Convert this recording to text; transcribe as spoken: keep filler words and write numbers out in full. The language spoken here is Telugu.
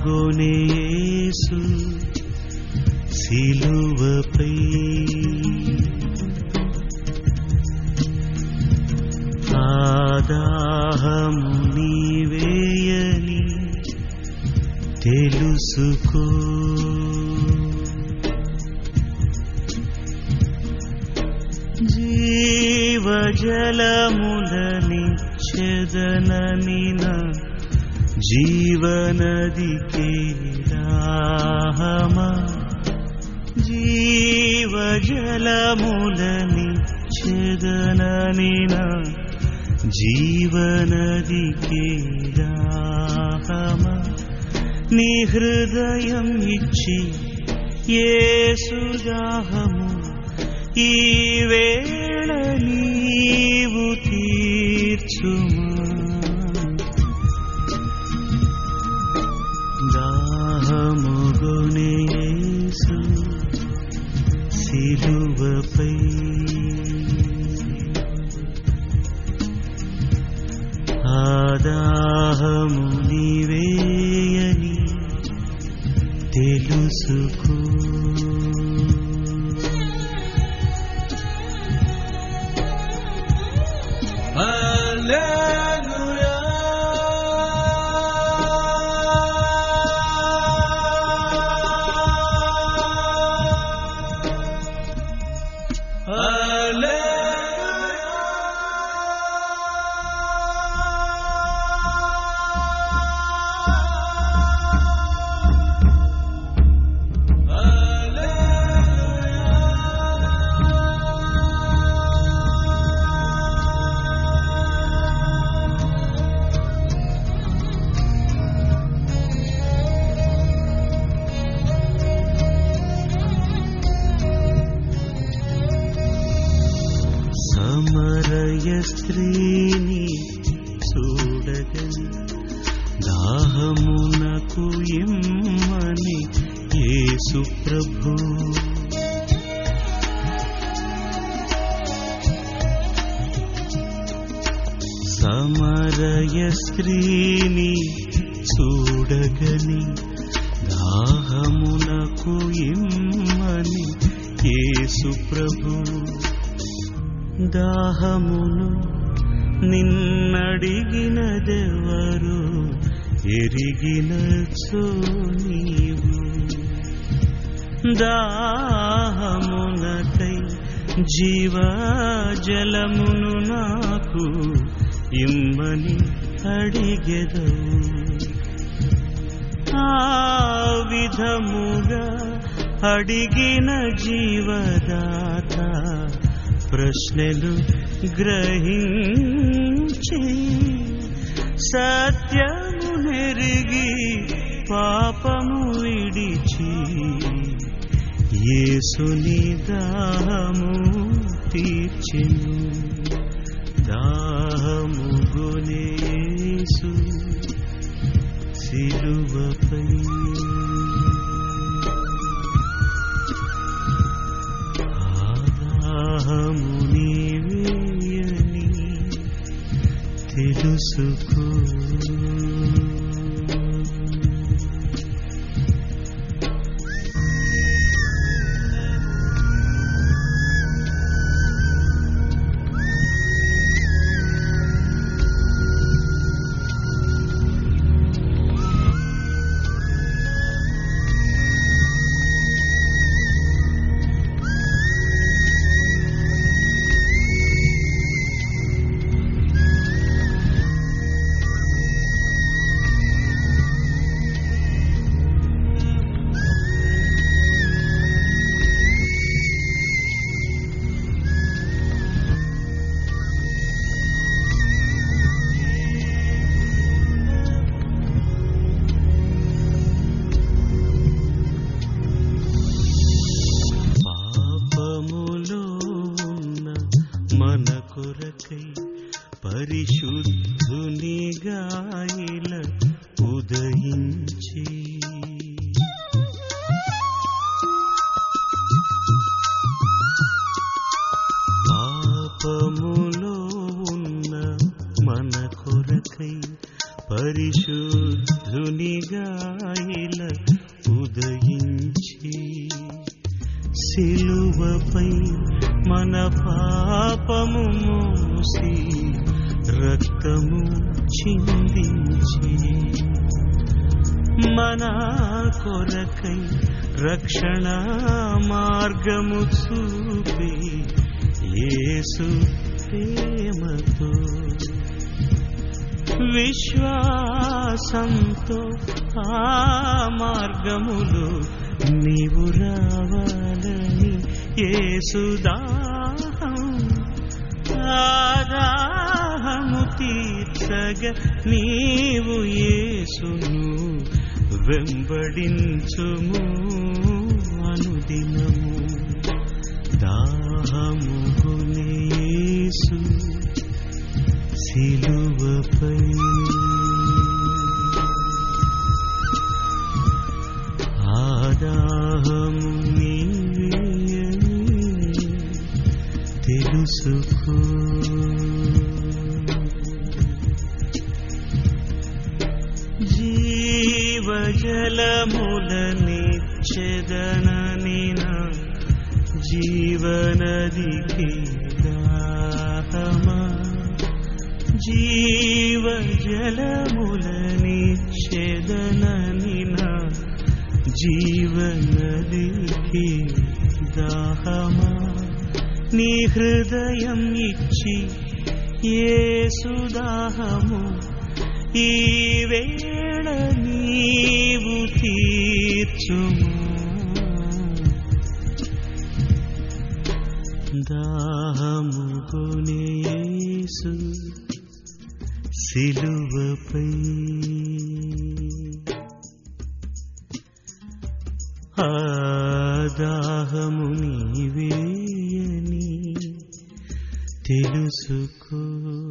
గొనె యేసు సిలువపై ఆదాహము నీవేయని తెలుసుకో. జీవజలములనిచ్చెదనని నా జీవనదికే దాహమా, జీవజలములనిచ్చెదనని నా జీవనదికే దాహమా. నీ హృదయం ఇచ్చి యేసు దాహము ఈ వేళ నీవు తీర్చుమా. దాహము గొనె యేసు సిలువపై ఆదాహము నీవేయని తెలుసుకో. హల్లెలూయా సమరయ స్త్రీని చూడగని దాహమునకు ఇమ్మని యేసు ప్రభు. సమరయ స్త్రీని చూడగని దాహమునకు ఇమ్మని యేసు ప్రభు. దాహమును నిన్నడిగినదెవరు ఎరిగినచో నీవు. దాహమునకై జీవజలమును నాకు ఇమ్మని అడిగెదవు. ఆ విధముగా అడిగిన జీవదాత ప్రశ్నలు గ్రహించి సత్యము నెరిగి పాపము విడిచి యేసుని దాహము తీర్చెను. దాహము గొనె యేసు సిలువపై దాహము నీవేయని తెలుసుకో. కొరకై పరిశుద్ధునిగా ఇలా ఉదయించి పాపములో ఉన్న మన కొరకై పరిశుద్ధునిగా సిలువపై మన పాపము మోసి రక్తము చిందించి మన కొరకై రక్షణ మార్గము చూపి యేసు ప్రేమతో విశ్వాసంతో ఆ మార్గములో నీవు రావాలని యేసు దాహం దాహము తీర్చగ నీవు యేసును వెంబడించుము అనుదినము దాహము కొనే యేసు సిలువపై ఆదాహము నీవేయని తెలుసుకో జీవజలములనిచ్చెదనని నా జీవనదికి దాహమా జీవజలములనిచ్చెదనని నా జీవనదికి దాహమా నీ హృదయం ఇచ్చి యేసు దాహము ఈ వేళ నీవు తీర్చుము దాహము కొనే యేసు సిలువపై ఆ దాహము నీవేయని తెలుసుకో.